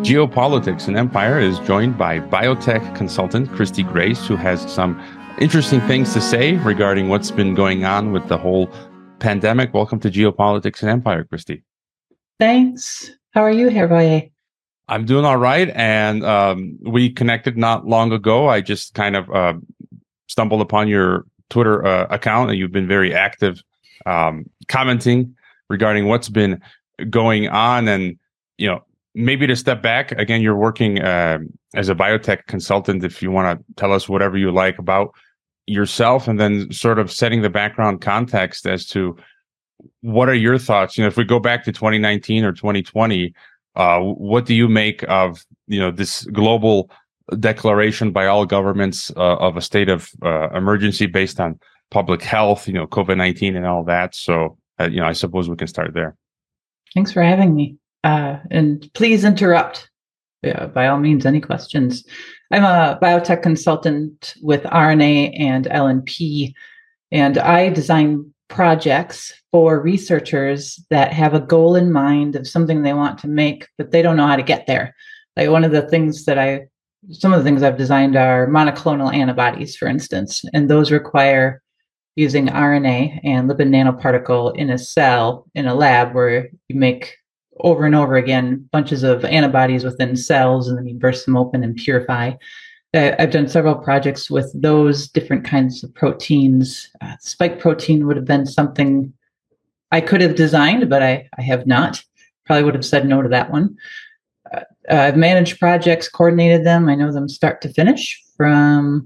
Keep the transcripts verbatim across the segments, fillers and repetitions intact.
Geopolitics and Empire is joined by biotech consultant Christy Grace, who has some interesting things to say regarding what's been going on with the whole pandemic. Welcome to Geopolitics and Empire, Christy. Thanks. How are you, Hervé? I'm doing all right. And um, we connected not long ago. I just kind of uh, stumbled upon your Twitter uh, account, and you've been very active um, commenting regarding what's been going on. And, you know, maybe to step back, again, you're working uh, as a biotech consultant. If you want to tell us whatever you like about yourself, and then sort of setting the background context as to what are your thoughts. You know, if we go back to twenty nineteen or twenty twenty, uh, what do you make of, you know, this global declaration by all governments uh, of a state of uh, emergency based on public health, you know, COVID nineteen and all that? So, uh, you know, I suppose we can start there. Thanks for having me. Uh, and please interrupt, yeah, by all means, any questions. I'm a biotech consultant with R N A and L N P, and I design projects for researchers that have a goal in mind of something they want to make, but they don't know how to get there. Like one of the things that I, some of the things I've designed are monoclonal antibodies, for instance, and those require using R N A and lipid nanoparticle in a cell in a lab where you make over and over again bunches of antibodies within cells, and then you burst them open and purify. I've done several projects with those different kinds of proteins. Uh, spike protein would have been something I could have designed, but I, I have not. Probably would have said no to that one. Uh, I've managed projects, coordinated them. I know them start to finish, from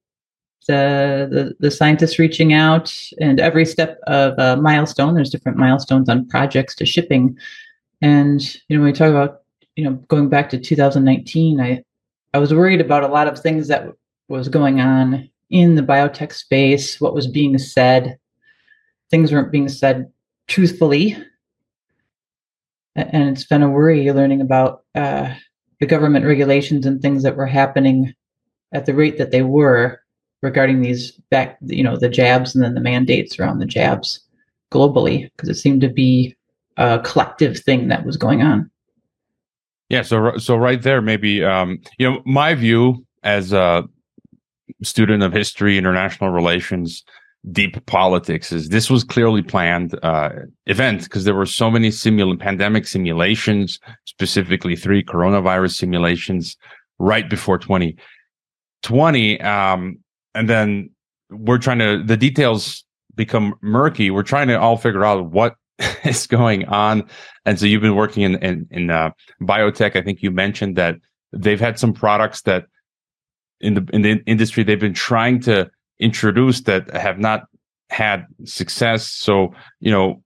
the, the, the scientists reaching out, and every step of a milestone. There's different milestones on projects to shipping. And, you know, when we talk about, you know, going back to two thousand nineteen, I, I was worried about a lot of things that w- was going on in the biotech space, what was being said. Things weren't being said truthfully. And it's been a worry learning about uh, the government regulations and things that were happening at the rate that they were regarding these back, you know, the jabs and then the mandates around the jabs globally, because it seemed to be a collective thing that was going on. Yeah, so so right there, maybe um, you know, my view as a student of history, international relations, deep politics is this was clearly planned uh, event, because there were so many simul- pandemic simulations, specifically three coronavirus simulations right before twenty twenty, um, and then we're trying to the details become murky. We're trying to all figure out what is going on. And so you've been working in in, in uh, biotech. I think you mentioned that they've had some products that in the in the industry they've been trying to introduce that have not had success. So, you know,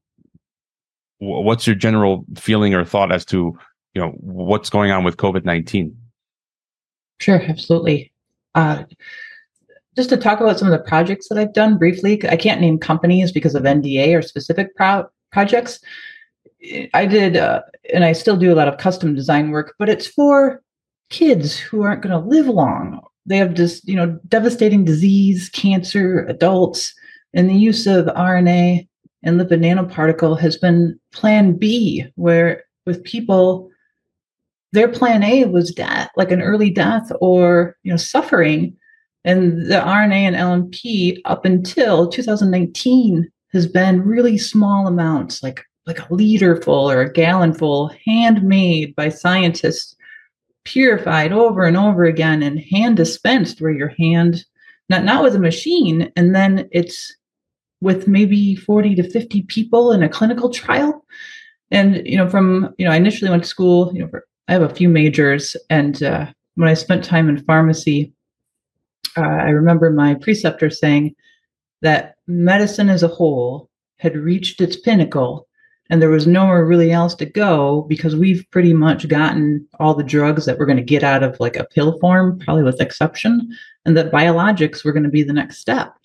w- what's your general feeling or thought as to, you know, what's going on with COVID nineteen? Sure, absolutely. Uh, just to talk about some of the projects that I've done briefly, I can't name companies because of N D A or specific pro- projects. I did, uh, and I still do a lot of custom design work, but it's for kids who aren't going to live long. They have just, you know, devastating disease, cancer, adults, and the use of R N A and lipid nanoparticle has been plan B, where with people, their plan A was death, like an early death or, you know, suffering. And the R N A and L N P up until two thousand nineteen has been really small amounts, like like a liter full or a gallon full, handmade by scientists, purified over and over again, and hand dispensed, where your hand, not not with a machine, and then it's with maybe forty to fifty people in a clinical trial. And you know, from you know, I initially went to school. You know, for, I have a few majors, and uh, when I spent time in pharmacy, uh, I remember my preceptor saying that medicine as a whole had reached its pinnacle, and there was nowhere really else to go, because we've pretty much gotten all the drugs that we're going to get out of like a pill form, probably with exception, and that biologics were going to be the next step.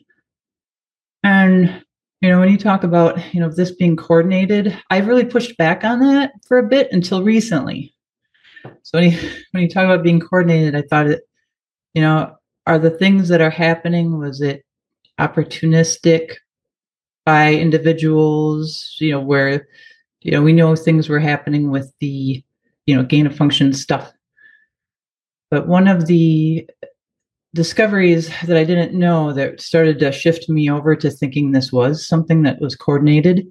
And, you know, when you talk about, you know, this being coordinated, I've really pushed back on that for a bit until recently. So when you, when you talk about being coordinated, I thought it, you know, are the things that are happening, was it opportunistic by individuals, you know, where, you know, we know things were happening with the, you know, gain of function stuff. But one of the discoveries that I didn't know that started to shift me over to thinking this was something that was coordinated.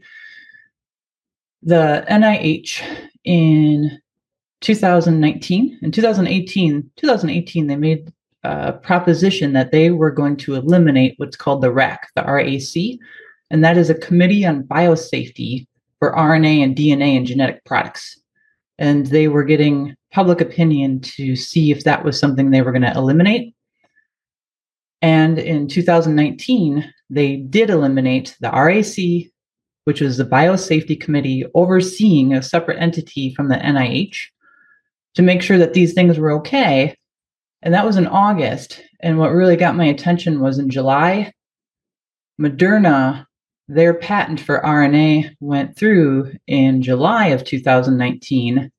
The N I H in two thousand nineteen, in two thousand eighteen, two thousand eighteen, they made a proposition that they were going to eliminate what's called the R A C, the R A C, and that is a Committee on Biosafety for R N A and D N A and genetic products. And they were getting public opinion to see if that was something they were going to eliminate. And in two thousand nineteen, they did eliminate the R A C, which was the Biosafety Committee overseeing a separate entity from the N I H to make sure that these things were okay. And that was in August. And what really got my attention was in July, Moderna, their patent for R N A went through in July of two thousand nineteen.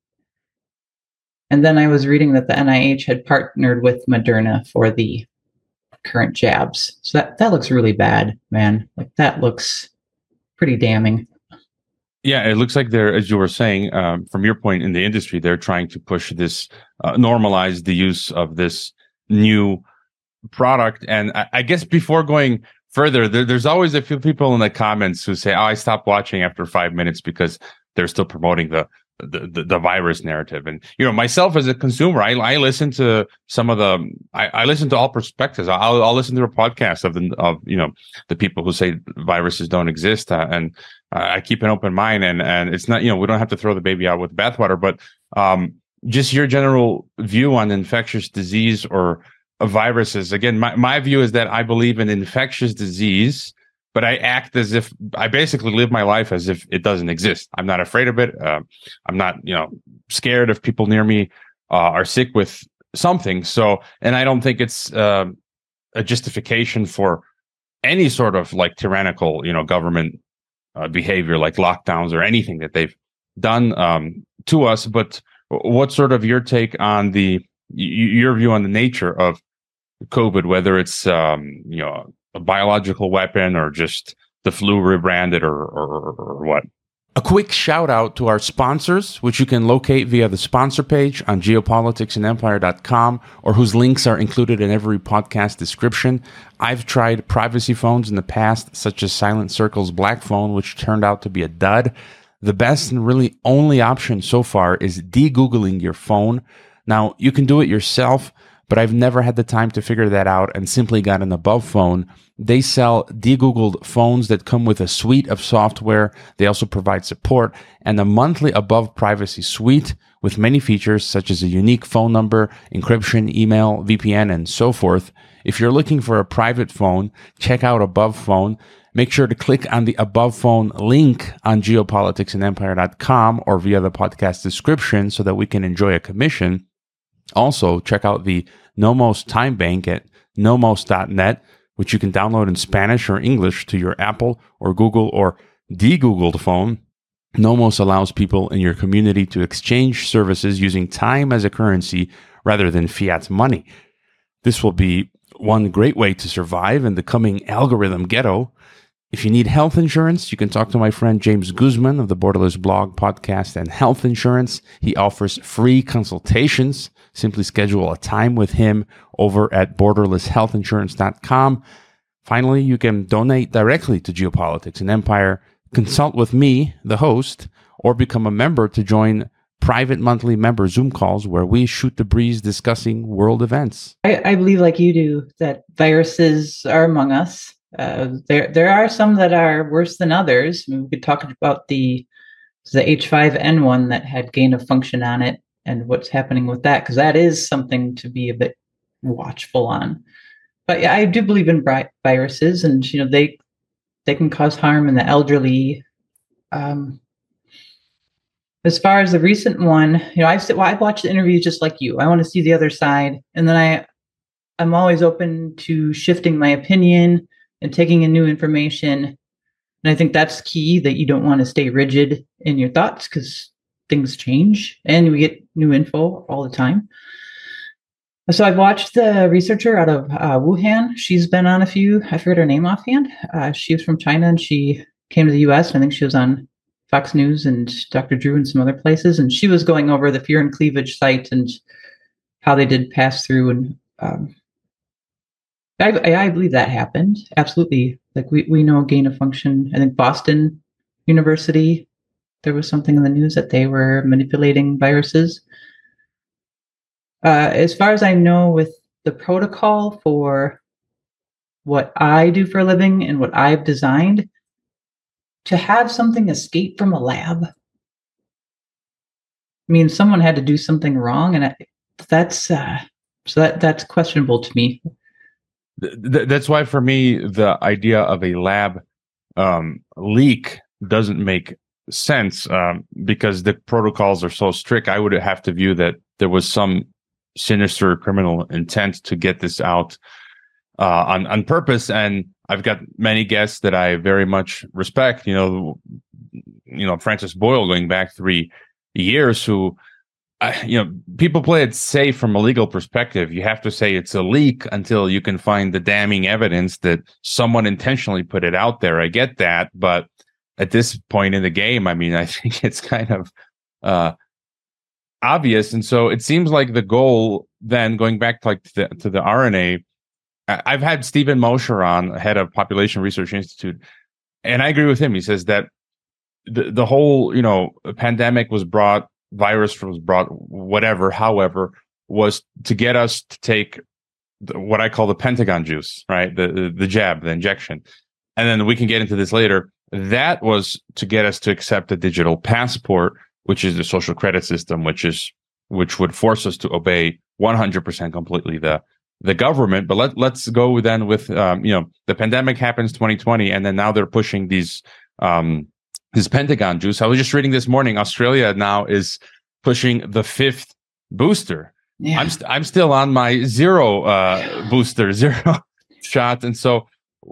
And then I was reading that the N I H had partnered with Moderna for the current jabs. So that, that looks really bad, man. Like that looks pretty damning. Yeah, it looks like they're, as you were saying, um, from your point in the industry, they're trying to push this, uh, normalize the use of this new product. And I, I guess before going further, there, there's always a few people in the comments who say, "Oh, I stopped watching after five minutes because they're still promoting the the, the, the virus narrative." And you know, myself as a consumer, I, I listen to some of the, I, I listen to all perspectives. I'll, I'll listen to a podcast of the of you know the people who say viruses don't exist, uh, and uh, I keep an open mind. And and it's not, you know, we don't have to throw the baby out with the bathwater, but um, just your general view on infectious disease or uh, viruses. Again, my my view is that I believe in infectious disease, but I act as if I basically live my life as if it doesn't exist. I'm not afraid of it. Uh, I'm not, you know, scared if people near me uh, are sick with something. So, and I don't think it's uh, a justification for any sort of like tyrannical, you know, government uh, behavior, like lockdowns or anything that they've done um, to us. But what's sort of your take on the, y- your view on the nature of COVID, whether it's, um, you know, a biological weapon or just the flu rebranded or, or, or what? A quick shout out to our sponsors, which you can locate via the sponsor page on geopolitics and empire dot com, or whose links are included in every podcast description. I've tried privacy phones in the past, such as Silent Circle's Black Phone, which turned out to be a dud. The best and really only option so far is de-Googling your phone. Now, you can do it yourself, but I've never had the time to figure that out and simply got an Above phone. They sell de-Googled phones that come with a suite of software. They also provide support and a monthly Above privacy suite with many features such as a unique phone number, encryption, email, V P N, and so forth. If you're looking for a private phone, check out Above Phone. Make sure to click on the Above Phone link on geopolitics and empire dot com or via the podcast description so that we can enjoy a commission. Also, check out the Nomos Time Bank at nomos dot net, which you can download in Spanish or English to your Apple or Google or de-Googled phone. Nomos allows people in your community to exchange services using time as a currency rather than fiat money. This will be one great way to survive in the coming algorithm ghetto. If you need health insurance, you can talk to my friend James Guzman of the Borderless Blog, Podcast, and Health Insurance. He offers free consultations. Simply schedule a time with him over at borderless health insurance dot com. Finally, you can donate directly to Geopolitics and Empire, consult with me, the host, or become a member to join private monthly member Zoom calls where we shoot the breeze discussing world events. I, I believe, like you do, that viruses are among us. Uh, there, there are some that are worse than others. I mean, we could talk about the the H five N one that had gain of function on it and what's happening with that, because that is something to be a bit watchful on. But yeah, I do believe in vi- viruses, and you know they they can cause harm in the elderly. Um, as far as the recent one, you know, I've well, I've watched the interviews just like you. I want to see the other side, and then I I'm always open to shifting my opinion and taking in new information. And I think that's key, that you don't want to stay rigid in your thoughts because things change and we get new info all the time. So I've watched the researcher out of uh, Wuhan. She's been on a few, I forget her name offhand. Uh, she was from China and she came to the U S. And I think she was on Fox News and Doctor Drew and some other places, and she was going over the Fear and Cleavage site and how they did pass through. And um, I, I believe that happened. Absolutely. Like we, we know gain of function. I think Boston University, there was something in the news that they were manipulating viruses. Uh, as far as I know, with the protocol for what I do for a living and what I've designed, to have something escape from a lab, I mean, someone had to do something wrong, and I, that's uh, so that that's questionable to me. Th- that's why, for me, the idea of a lab um, leak doesn't make sense, um, because the protocols are so strict. I would have to view that there was some sinister criminal intent to get this out uh, on on purpose. And I've got many guests that I very much respect. You know, you know Francis Boyle, going back three years, who, uh, you know, people play it safe from a legal perspective. You have to say it's a leak until you can find the damning evidence that someone intentionally put it out there. I get that, but at this point in the game, I mean, I think it's kind of uh, obvious. And so it seems like the goal then, going back to like to the, to the R N A. I've had Stephen Mosher on, head of Population Research Institute, and I agree with him. He says that the, the whole, you know, pandemic was brought, virus was brought, whatever, however, was to get us to take the, what I call the Pentagon juice, right? The, the the jab, the injection. And then we can get into this later. That was to get us to accept a digital passport, which is the social credit system, which is which would force us to obey one hundred percent completely the the government. But let, let's go then with, um, you know, the pandemic happens twenty twenty, and then now they're pushing these, um, this Pentagon juice. I was just reading this morning, Australia now is pushing the fifth booster. Yeah. I'm, st- I'm still on my zero uh, booster, zero shot. And so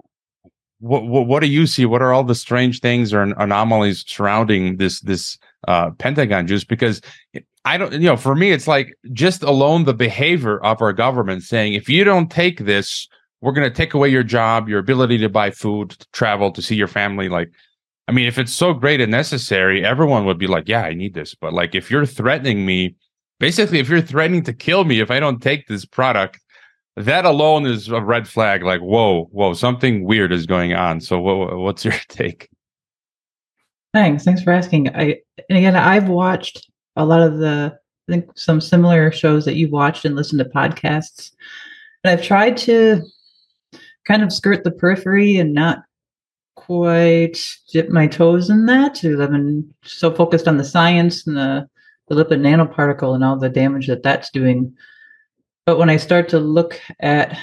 what, what, what do you see? What are all the strange things or anomalies surrounding this, this uh, Pentagon juice? Because I don't, you know, for me, it's like just alone the behavior of our government saying, if you don't take this, we're going to take away your job, your ability to buy food, to travel, to see your family. Like, I mean, if it's so great and necessary, everyone would be like, yeah, I need this. But like, if you're threatening me, basically, if you're threatening to kill me if I don't take this product, that alone is a red flag. Like, whoa, whoa, something weird is going on. So what, what's your take? Thanks. Thanks for asking. I, and again, I've watched a lot of the, I think some similar shows that you've watched and listened to podcasts. And I've tried to kind of skirt the periphery and not quite dip my toes in that. I've been so focused on the science and the, the lipid nanoparticle and all the damage that that's doing. But when I start to look at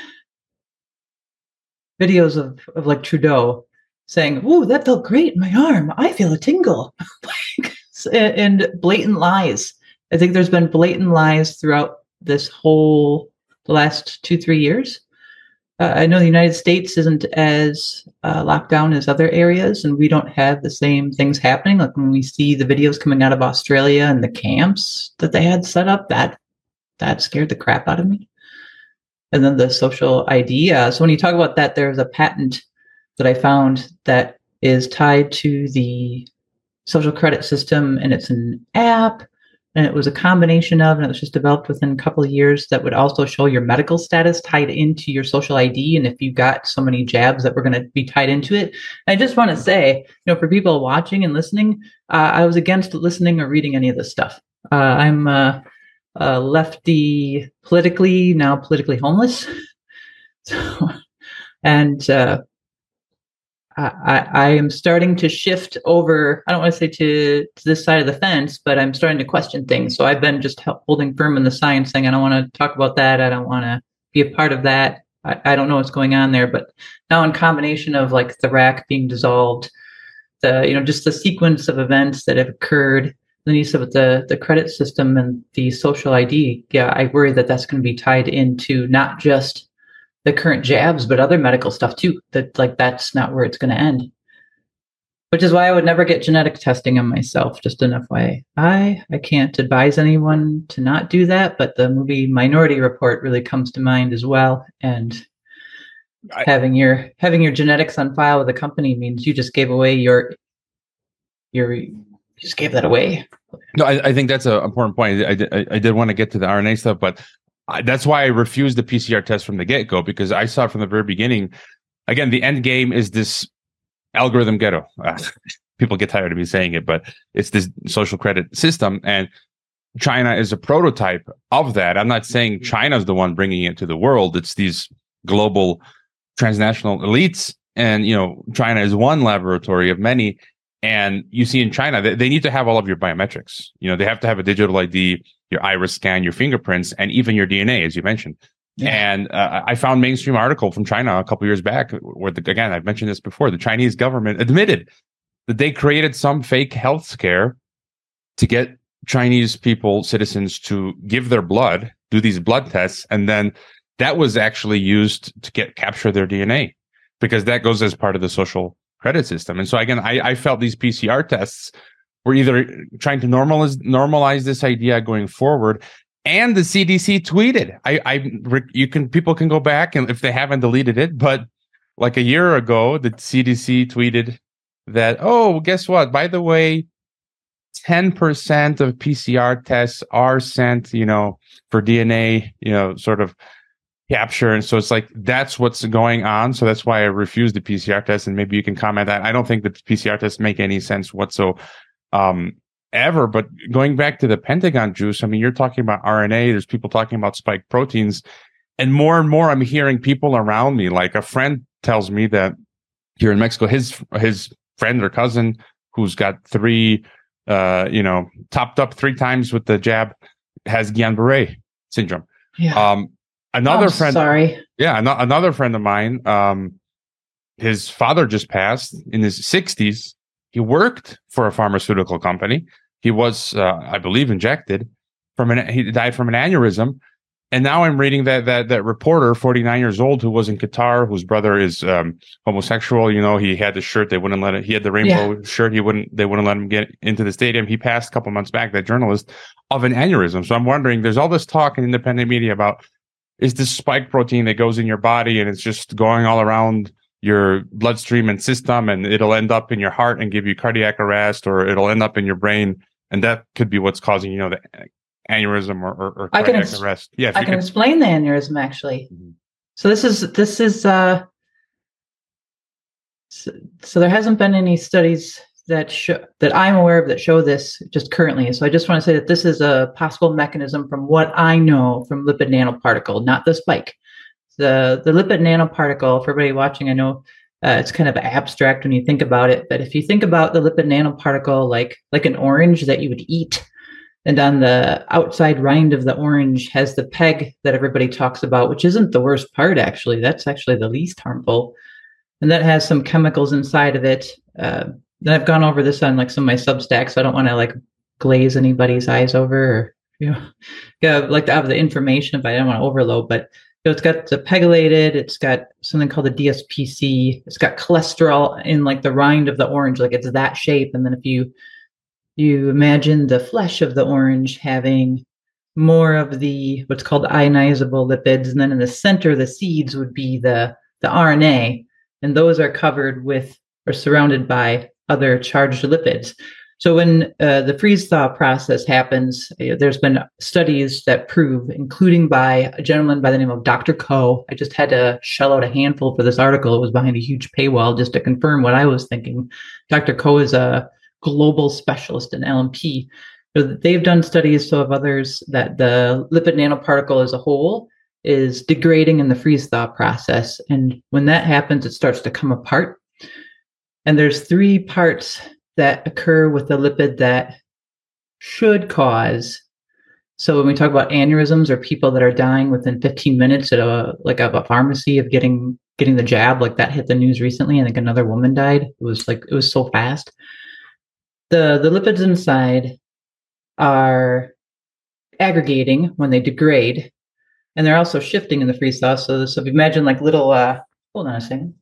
videos of, of like Trudeau saying, "Ooh, that felt great in my arm. I feel a tingle." And blatant lies. I think there's been blatant lies throughout this whole the last two, three years. Uh, I know the United States isn't as uh, locked down as other areas, and we don't have the same things happening. Like when we see the videos coming out of Australia and the camps that they had set up, that that scared the crap out of me. And then the social I D. Uh, so when you talk about that, there's a patent that I found that is tied to the social credit system, and it's an app, and it was a combination of, and it was just developed within a couple of years, that would also show your medical status tied into your social I D, and if you got so many jabs that were going to be tied into it. And I just want to say, you know, for people watching and listening, uh, I was against listening or reading any of this stuff. Uh, I'm uh, uh, lefty politically, now politically homeless. So, and uh, I, I am starting to shift over, I don't want to say to, to this side of the fence, but I'm starting to question things. So I've been just holding firm in the science thing. I don't want to talk about that. I don't want to be a part of that. I, I don't know what's going on there. But now in combination of like the R A C being dissolved, the, you know, just the sequence of events that have occurred, then you said with the, the credit system and the social I D, yeah, I worry that that's going to be tied into not just the current jabs, but other medical stuff too. That like that's not where it's going to end. Which is why I would never get genetic testing on myself. Just an F Y I. I I can't advise anyone to not do that, but the movie Minority Report really comes to mind as well. And I, having your having your genetics on file with a company means you just gave away your you're you just gave that away. No, I, I think that's an important point. I, I, I did want to get to the R N A stuff, but I, that's why I refused the P C R test from the get-go, because I saw from the very beginning, again, the end game is this algorithm ghetto. Uh, people get tired of me saying it, but it's this social credit system, and China is a prototype of that. I'm not saying China's the one bringing it to the world. It's these global transnational elites, and you know, China is one laboratory of many. And you see in China, they, they need to have all of your biometrics. You know, they have to have a digital I D, your iris scan, your fingerprints, and even your D N A, as you mentioned. Yeah. And uh, I found a mainstream article from China a couple years back where, the, again, I've mentioned this before, the Chinese government admitted that they created some fake health scare to get Chinese people, citizens, to give their blood, do these blood tests, and then that was actually used to get capture their D N A, because that goes as part of the social credit system. And so again, I, I felt these P C R tests were either trying to normalize normalize this idea going forward, and the C D C tweeted. I, I you can people can go back, and if they haven't deleted it, but like a year ago, the C D C tweeted that, oh, guess what? By the way, ten percent of P C R tests are sent, you know, for D N A, you know, sort of capture. And so it's like, that's what's going on. So that's why I refused the P C R test. And maybe you can comment that. I don't think the P C R tests make any sense whatsoever. Um, ever. But going back to the Pentagon juice, I mean, you're talking about R N A. There's people talking about spike proteins. And more and more, I'm hearing people around me, like a friend tells me that here in Mexico, his his friend or cousin who's got three, uh, you know, topped up three times with the jab has Guillain-Barré syndrome. Yeah. Um, another oh, friend, sorry. Yeah, an- another friend of mine, um, his father just passed in his sixties. He worked for a pharmaceutical company. He was, uh, I believe, injected from an. He died from an aneurysm. And now I'm reading that that that reporter, forty-nine years old, who was in Qatar, whose brother is um, homosexual. You know, he had the shirt. They wouldn't let it. He had the rainbow yeah. shirt. He wouldn't. They wouldn't let him get into the stadium. He passed a couple months back. That journalist of an aneurysm. So I'm wondering. There's all this talk in independent media about, is this spike protein that goes in your body and it's just going all around your bloodstream and system, and it'll end up in your heart and give you cardiac arrest, or it'll end up in your brain, and that could be what's causing, you know, the aneurysm or, or, or cardiac ex- arrest. Yeah, I can could. explain the aneurysm actually. Mm-hmm. So this is this is uh, so, so there hasn't been any studies that show that I'm aware of that show this just currently. So I just want to say that this is a possible mechanism from what I know from lipid nanoparticle, not the spike. The the lipid nanoparticle, for everybody watching, I know uh, it's kind of abstract when you think about it, but if you think about the lipid nanoparticle like like an orange that you would eat, and on the outside rind of the orange has the peg that everybody talks about, which isn't the worst part, actually. That's actually the least harmful. And that has some chemicals inside of it. Uh, then I've gone over this on like some of my Substacks, so I don't want to like glaze anybody's eyes over, or, you know, yeah, like to have the information, but I don't want to overload. But you know, it's got the pegylated, it's got something called the D S P C, it's got cholesterol in like the rind of the orange, like it's that shape. And then if you You imagine the flesh of the orange having more of the what's called ionizable lipids, and then in the center, the seeds would be the, the R N A, and those are covered with or surrounded by other charged lipids. So when uh, the freeze-thaw process happens, uh, there's been studies that prove, including by a gentleman by the name of Doctor Ko. I just had to shell out a handful for this article. It was behind a huge paywall just to confirm what I was thinking. Doctor Ko is a global specialist in L M P. So they've done studies, so have others, that the lipid nanoparticle as a whole is degrading in the freeze-thaw process. And when that happens, it starts to come apart. And there's three parts that occur with the lipid that should cause. So when we talk about aneurysms or people that are dying within fifteen minutes at a like a, a pharmacy of getting getting the jab, like that hit the news recently. I think another woman died. It was like it was so fast. The, the lipids inside are aggregating when they degrade, and they're also shifting in the freeze thaw. So, so if you imagine like little, uh, hold on a second.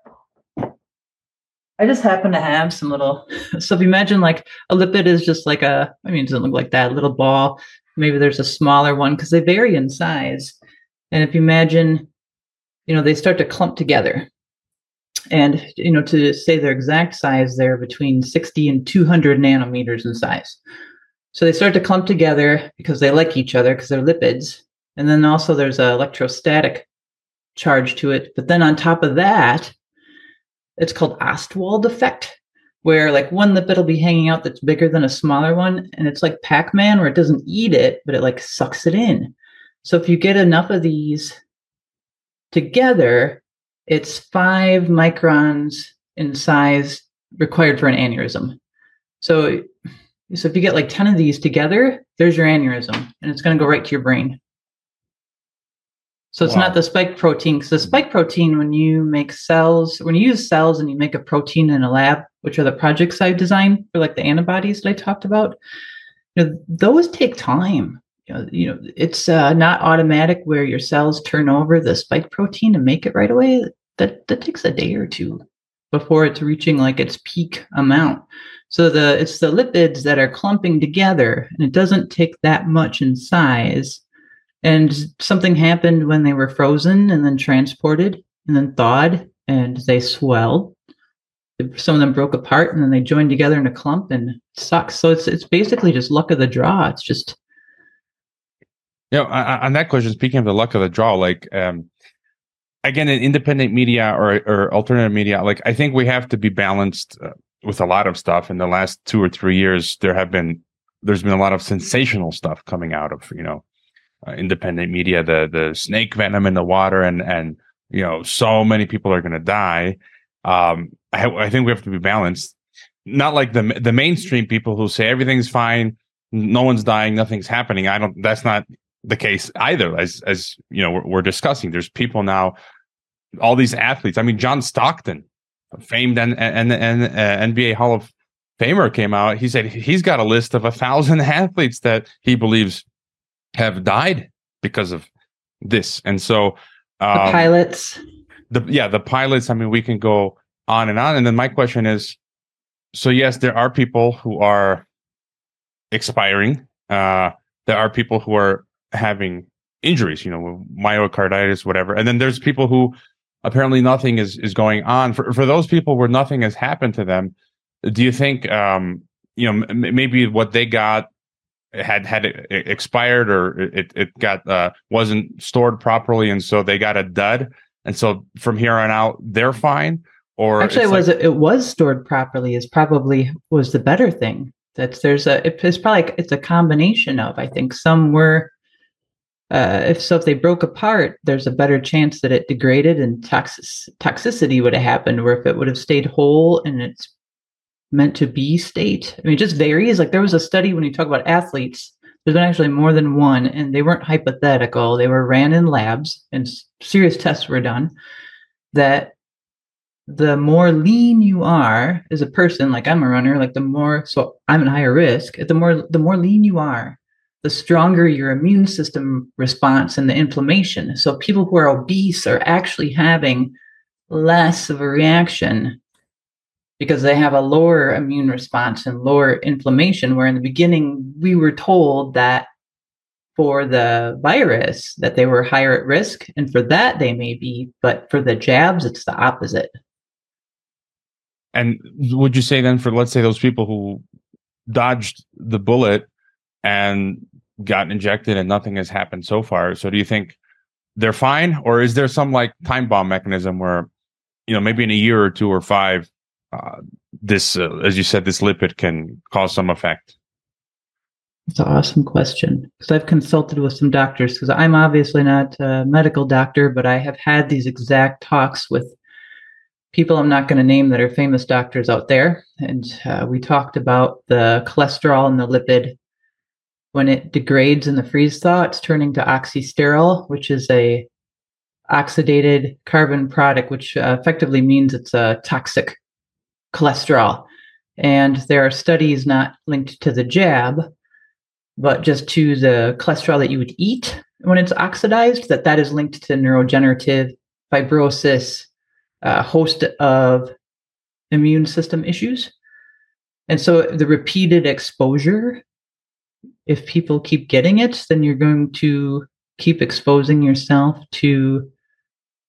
I just happen to have some little, so if you imagine like a lipid is just like a, I mean, it doesn't look like that, little ball. Maybe there's a smaller one because they vary in size. And if you imagine, you know, they start to clump together. And, you know, to say their exact size, they're between sixty and two hundred nanometers in size. So they start to clump together because they like each other because they're lipids. And then also there's an electrostatic charge to it. But then on top of that, it's called Ostwald effect, where like one lipid will be hanging out that's bigger than a smaller one. And it's like Pac-Man, where it doesn't eat it, but it like sucks it in. So if you get enough of these together, it's five microns in size required for an aneurysm. So, so if you get like ten of these together, there's your aneurysm, and it's going to go right to your brain. So it's wow. not the spike protein, because the spike protein, when you make cells, when you use cells and you make a protein in a lab, which are the projects I designed for like the antibodies that I talked about, you know, those take time. You know, you know, it's uh, not automatic where your cells turn over the spike protein and make it right away. That that takes a day or two before it's reaching like its peak amount. So the it's the lipids that are clumping together, and it doesn't take that much in size. And something happened when they were frozen and then transported and then thawed, and they swelled. Some of them broke apart, and then they joined together in a clump, and it sucks. So it's it's basically just luck of the draw. It's just. You know, on that question, speaking of the luck of the draw, like, um, again, in independent media or, or alternative media, like, I think we have to be balanced uh, with a lot of stuff. In the last two or three years, there have been, there's been a lot of sensational stuff coming out of, you know, uh, independent media, the, the snake venom in the water, and, and, you know, so many people are going to die. Um, I, I think we have to be balanced. Not like the, the mainstream people who say everything's fine, no one's dying, nothing's happening. I don't, that's not the case either, as as you know, we're, we're discussing. There's people now, all these athletes. I mean, John Stockton, a famed and and and uh, N B A Hall of Famer, came out. He said he's got a list of a thousand athletes that he believes have died because of this. And so um, the pilots, the yeah, the pilots. I mean, we can go on and on. And then my question is, so yes, there are people who are expiring. Uh, there are people who are having injuries, you know, myocarditis, whatever. And then there's people who apparently nothing is, is going on. For for those people where nothing has happened to them, do you think, um, you know, m- maybe what they got had had it expired, or it it got uh, wasn't stored properly, and so they got a dud, and so from here on out they're fine? Or actually, it was like, it was stored properly is probably was the better thing. That's there's a it's probably it's a combination of, I think some were. Uh, if so, if they broke apart, there's a better chance that it degraded and toxic, toxicity would have happened. Where if it would have stayed whole in its meant to be state, I mean, it just varies. Like there was a study when you talk about athletes, there's been actually more than one, and they weren't hypothetical. They were ran in labs, and serious tests were done. That the more lean you are as a person, like I'm a runner, like the more, so I'm at higher risk. The more, the more lean you are, the stronger your immune system response and the inflammation. So people who are obese are actually having less of a reaction because they have a lower immune response and lower inflammation, where in the beginning we were told that for the virus that they were higher at risk, and for that they may be, but for the jabs, it's the opposite. And would you say then, for let's say those people who dodged the bullet and got injected and nothing has happened so far, so do you think they're fine, or is there some like time bomb mechanism where, you know, maybe in a year or two or five, uh, this, uh, as you said, this lipid can cause some effect? It's an awesome question, because I've consulted with some doctors, because I'm obviously not a medical doctor, but I have had these exact talks with people I'm not going to name that are famous doctors out there. And uh, we talked about the cholesterol and the lipid. When it degrades in the freeze thaw, it's turning to oxysterol, which is a oxidated carbon product, which uh, effectively means it's a toxic cholesterol. And there are studies not linked to the jab, but just to the cholesterol that you would eat when it's oxidized, that that is linked to neurodegenerative, fibrosis, a host of immune system issues. And so the repeated exposure, if people keep getting it, then you're going to keep exposing yourself to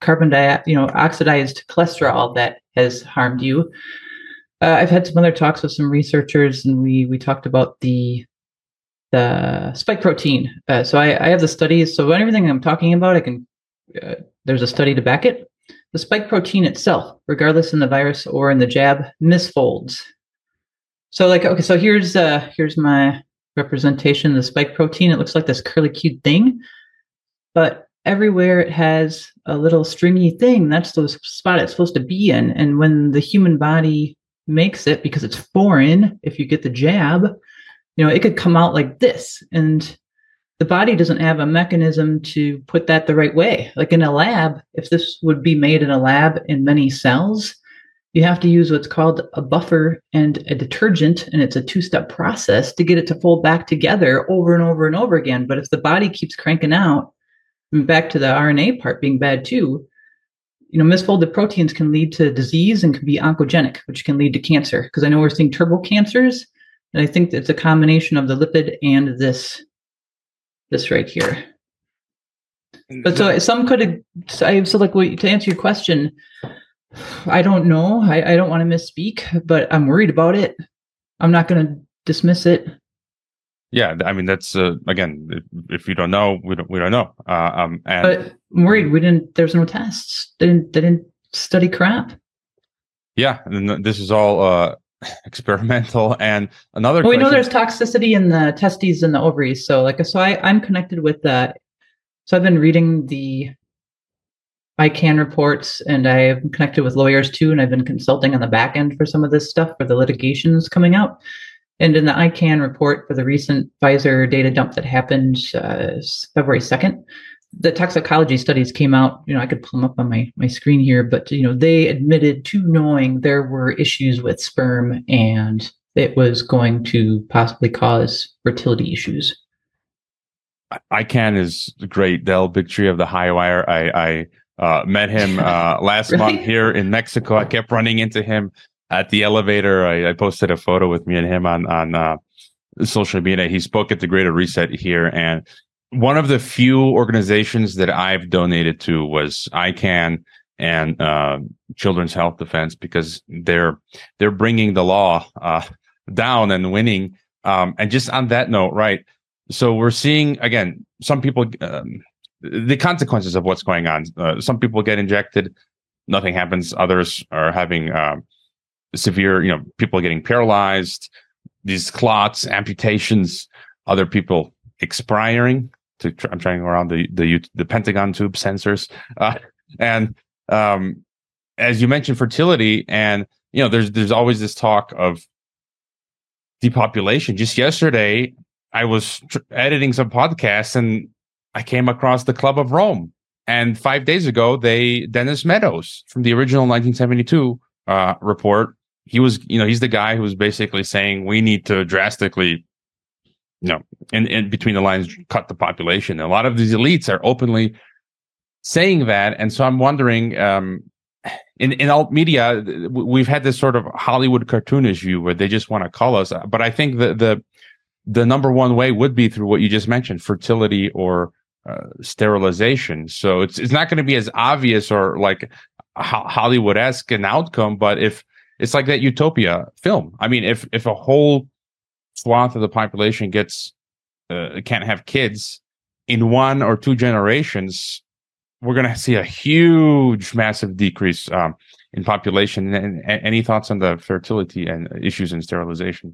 carbon dioxide, you know, oxidized cholesterol that has harmed you. Uh, I've had some other talks with some researchers, and we we talked about the the spike protein. Uh, so I, I have the studies. So everything I'm talking about, I can. Uh, there's a study to back it. The spike protein itself, regardless in the virus or in the jab, misfolds. So like, okay, so here's uh here's my representation of the spike protein. It looks like this curly cute thing, but everywhere it has a little stringy thing. That's the spot it's supposed to be in. And when the human body makes it, because it's foreign, if you get the jab, you know, it could come out like this. And the body doesn't have a mechanism to put that the right way. Like in a lab, if this would be made in a lab in many cells, you have to use what's called a buffer and a detergent, and it's a two-step process to get it to fold back together over and over and over again. But if the body keeps cranking out, and back to the R N A part being bad too, you know, misfolded proteins can lead to disease and can be oncogenic, which can lead to cancer. Because I know we're seeing turbo cancers, and I think it's a combination of the lipid and this, this right here. But so some could, so, so like to answer your question, I don't know. I, I don't want to misspeak, but I'm worried about it. I'm not going to dismiss it. Yeah, I mean that's uh, again, if, if you don't know, we don't we don't know. Uh, um, and but I'm worried. We didn't. There's no tests. They didn't. They didn't study crap. Yeah, and this is all uh, experimental. And another, well, we know there's toxicity in the testes and the ovaries. So like, so I I'm connected with that. So I've been reading the I CAN reports, and I've connected with lawyers too, and I've been consulting on the back end for some of this stuff for the litigations coming out. And in the I CAN report for the recent Pfizer data dump that happened uh, February second, the toxicology studies came out. You know, I could pull them up on my, my screen here, but, you know, they admitted to knowing there were issues with sperm and it was going to possibly cause fertility issues. I CAN is great. Del Bigtree of the High Wire. I, I uh, met him uh, last Really? month here in Mexico. I kept running into him at the elevator. I, I posted a photo with me and him on on uh, social media. He spoke at the Greater Reset here, and one of the few organizations that I've donated to was I CAN and uh, Children's Health Defense, because they're they're bringing the law uh, down and winning. Um, and just on that note, right? So we're seeing again some people um, the consequences of what's going on. Uh, some people get injected, nothing happens. Others are having um, severe, you know, people are getting paralyzed, these clots, amputations, other people expiring. To try, I'm trying to go around the the the Pentagon tube sensors, uh, and um, as you mentioned, fertility, and you know, there's there's always this talk of depopulation. Just yesterday, I was tr- editing some podcasts, and I came across the Club of Rome, and five days ago, they Dennis Meadows from the original nineteen seventy-two uh, report. He was, you know, he's the guy who was basically saying we need to drastically, you know, in, in between the lines, cut the population. And a lot of these elites are openly saying that. And so I'm wondering, um, in, in alt media, we've had this sort of Hollywood cartoonish view where they just want to call us. But I think the, the, the number one way would be through what you just mentioned, fertility or uh, sterilization. So it's, it's not going to be as obvious or like ho- Hollywood-esque an outcome, but if, it's like that Utopia film. I mean, if if a whole swath of the population gets uh, can't have kids in one or two generations, we're going to see a huge, massive decrease um, in population. And, and any thoughts on the fertility and issues in sterilization?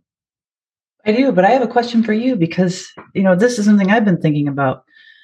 I do, but I have a question for you because, you know, this is something I've been thinking about.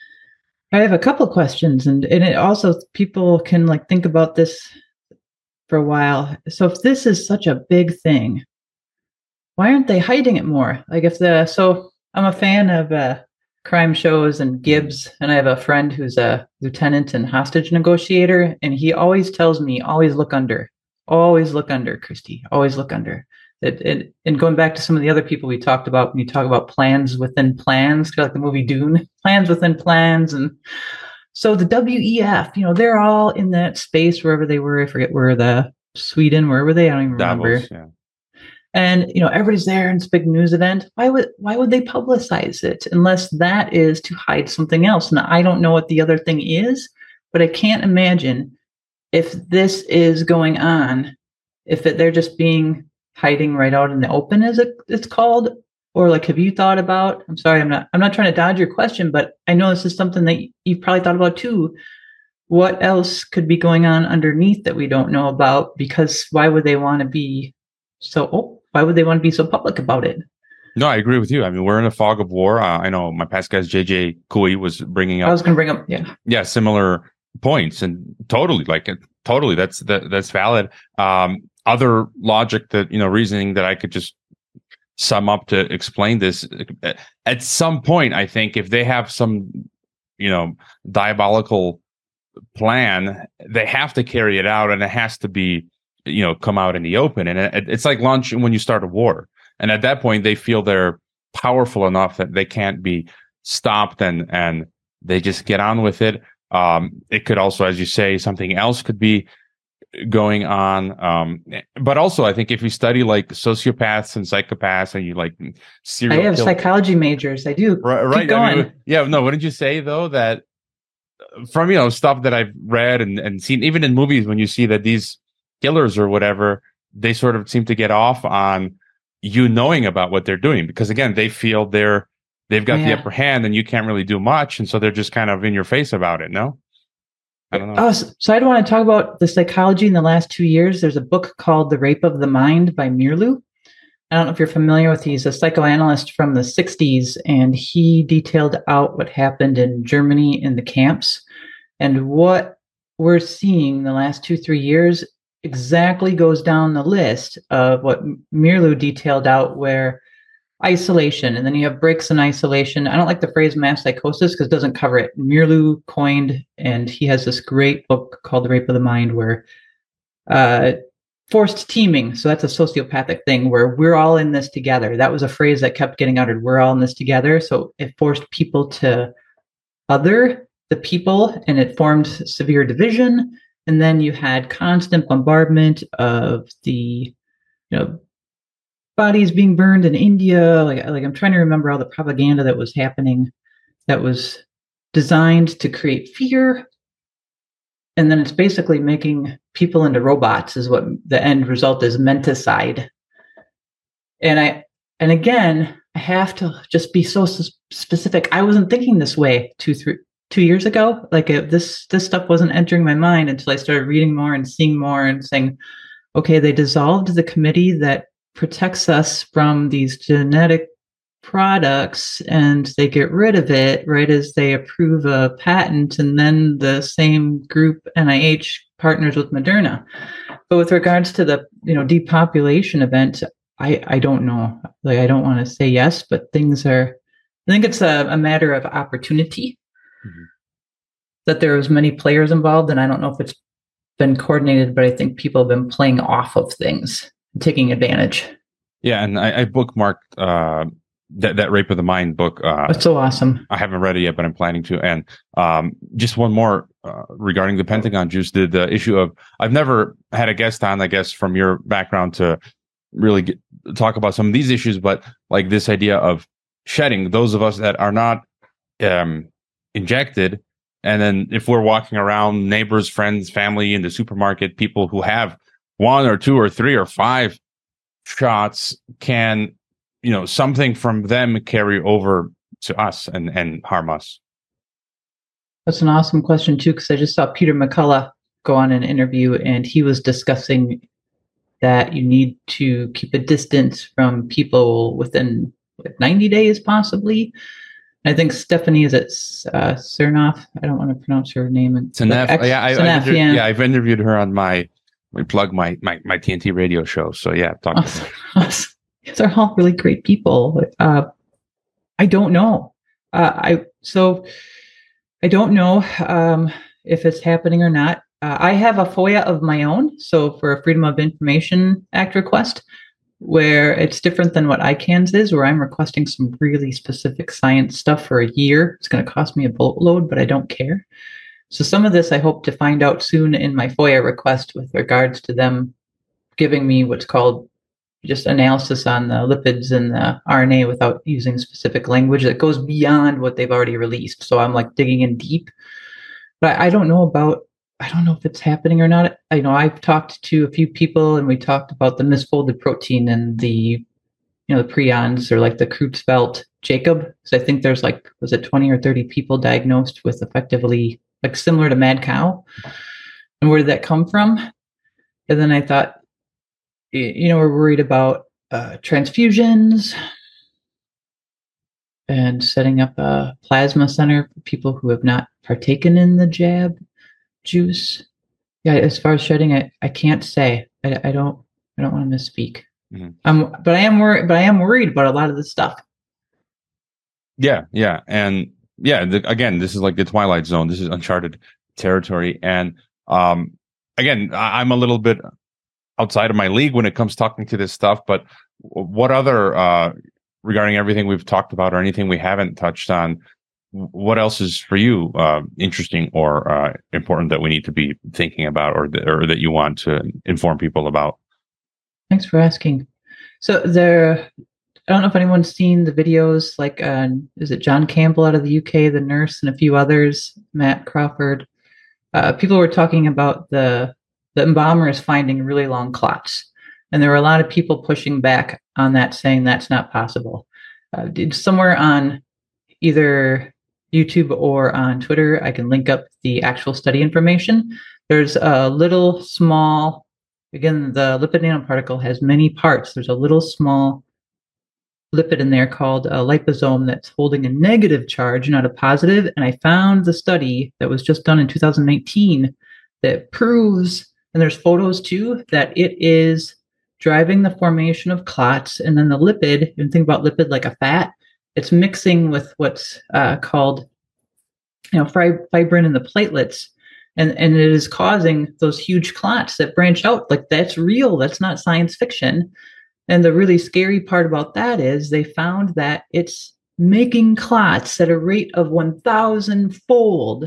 I have a couple questions, and and it also people can like think about this for a while. So if this is such a big thing, why aren't they hiding it more? Like if the, so I'm a fan of uh, crime shows and Gibbs, and I have a friend who's a lieutenant and hostage negotiator, and he always tells me, always look under, always look under, Christy, always look under. It, it, and going back to some of the other people we talked about, when you talk about plans within plans, kind of like the movie Dune, plans within plans. And so the W E F, you know, they're all in that space wherever they were. I forget where the Sweden, where were they? I don't even Davos, remember. yeah. And you know, everybody's there in this big news event. Why would why would they publicize it unless that is to hide something else? And I don't know what the other thing is, but I can't imagine if this is going on, if it, they're just being hiding right out in the open, as it, it's called, or like, have you thought about? I'm sorry, I'm not. I'm not trying to dodge your question, but I know this is something that you've probably thought about too. What else could be going on underneath that we don't know about? Because why would they want to be so? Oh, why would they want to be so public about it? No, I agree with you. I mean, we're in a fog of war. Uh, I know my past guest, J J Couey, was bringing up. I was going to bring up, yeah, yeah, similar points, and totally, like, totally, that's that, that's valid. Um, other logic that you know, reasoning that I could just sum up to explain this. At some point, I think if they have some, you know, diabolical plan, they have to carry it out, and it has to be, you know, come out in the open. And it, it's like launching when you start a war. And at that point, they feel they're powerful enough that they can't be stopped, and and they just get on with it. Um, it could also, as you say, something else could be going on. Um, but also, I think if you study like sociopaths and psychopaths, and you like serial I have kill- psychology majors. I do. Right. right. Keep going. I mean, yeah. No. What did you say though? That from you know stuff that I've read and and seen, even in movies, when you see that these killers or whatever, they sort of seem to get off on you knowing about what they're doing, because again, they feel they're they've got Yeah. the upper hand and you can't really do much, and so they're just kind of in your face about it. No, I don't know. Oh, so, so I'd want to talk about the psychology in the last two years. There's a book called The Rape of the Mind by Mirlu. I don't know if you're familiar with. He's a psychoanalyst from the sixties, and he detailed out what happened in Germany in the camps, and what we're seeing the last two three years exactly goes down the list of what Mirlu detailed out, where isolation, and then you have breaks in isolation. I don't like the phrase mass psychosis because it doesn't cover it. Mirlu coined, and he has this great book called The Rape of the Mind, where uh, forced teaming. So that's a sociopathic thing where we're all in this together. That was a phrase that kept getting uttered. We're all in this together. So it forced people to other the people, and it formed severe division. And then you had constant bombardment of the, you know, bodies being burned in India. Like, like I'm trying to remember all the propaganda that was happening that was designed to create fear. And then it's basically making people into robots is what the end result is, menticide. And I, and again, I have to just be so specific. I wasn't thinking this way two, three, two years ago. Like it, this, this stuff wasn't entering my mind until I started reading more and seeing more and saying, okay, they dissolved the committee that protects us from these genetic products, and they get rid of it right as they approve a patent, and then the same group, N I H, partners with Moderna. But with regards to the, you know, depopulation event, I I don't know. Like, I don't want to say yes, but things are, I think it's a, a matter of opportunity. Mm-hmm. That there was many players involved, and I don't know if it's been coordinated, but I think people have been playing off of things, taking advantage. Yeah, and I, I bookmarked uh, that that Rape of the Mind book. Uh, That's so awesome. I haven't read it yet, but I'm planning to. And um, just one more uh, regarding the Pentagon juice, the, the issue of, I've never had a guest on, I guess, from your background to really get, talk about some of these issues, but like this idea of shedding, those of us that are not um, injected. And then if we're walking around, neighbors, friends, family in the supermarket, people who have one or two or three or five shots, can, you know, something from them carry over to us and, and harm us? That's an awesome question too, because I just saw Peter McCullough go on an interview, and he was discussing that you need to keep a distance from people within like ninety days, possibly. I think Stephanie, is it uh, Cernoff? I don't want to pronounce her name. Seneff. Ex- yeah, I, Seneff, I've yeah. yeah, I've interviewed her on my, we plug my, my, my T N T radio show. So yeah, talk awesome. to her. These are all really great people. Uh, I don't know. Uh, I so I don't know um, if it's happening or not. Uh, I have a FOIA of my own, so for a Freedom of Information Act request, where it's different than what I C A N S is, where I'm requesting some really specific science stuff for a year. It's going to cost me a boatload, but I don't care. So some of this I hope to find out soon in my FOIA request with regards to them giving me what's called just analysis on the lipids and the R N A without using specific language that goes beyond what they've already released. So I'm like digging in deep but I, I don't know about. I don't know if it's happening or not. I know I've talked to a few people, and we talked about the misfolded protein and the you know, the prions or like the Creutzfeldt Jacob. So I think there's like, was it twenty or thirty people diagnosed with effectively like similar to mad cow? And where did that come from? And then I thought, you know, we're worried about uh, transfusions and setting up a plasma center for people who have not partaken in the jab juice. Yeah, as far as shedding, I, I can't say. I, I don't I don't want to misspeak. Mm-hmm. Um, but I am worried. But I am worried about a lot of this stuff. Yeah, yeah, and yeah. The, again, this is like the Twilight Zone. This is uncharted territory, and um, again, I, I'm a little bit outside of my league when it comes talking to this stuff. But what other uh, regarding everything we've talked about, or anything we haven't touched on? What else is for you uh, interesting or uh, important that we need to be thinking about, or th- or that you want to inform people about? Thanks for asking. So there, I don't know if anyone's seen the videos, like, uh, is it John Campbell out of the U K, the nurse, and a few others, Matt Crawford. Uh, people were talking about the, the embalmer is finding really long clots. And there were a lot of people pushing back on that, saying that's not possible. Uh, somewhere on either YouTube or on Twitter, I can link up the actual study information. There's a little small, again, the lipid nanoparticle has many parts. There's a little small lipid in there called a liposome that's holding a negative charge, not a positive. And I found the study that was just done in two thousand nineteen that proves, and there's photos too, that it is driving the formation of clots. And then the lipid, and think about lipid like a fat, it's mixing with what's uh, called, you know, fibrin in the platelets. And, and it is causing those huge clots that branch out. Like, that's real. That's not science fiction. And the really scary part about that is they found that it's making clots at a rate of one thousand fold